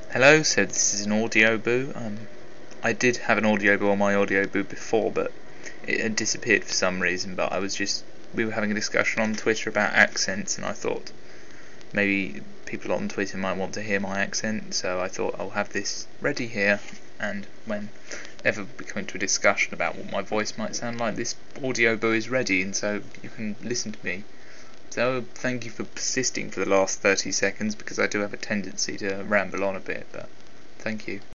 Hello, so this is an audio boo. I did have an audio boo on my audio boo before, but it had disappeared for some reason. But we were having a discussion on Twitter about accents, and I thought maybe people on Twitter might want to hear my accent, so I thought I'll have this ready here, and whenever we come into a discussion about what my voice might sound like, this audio boo is ready, and so you can listen to me. So thank you for persisting for the last 30 seconds, because I do have a tendency to ramble on a bit, but thank you.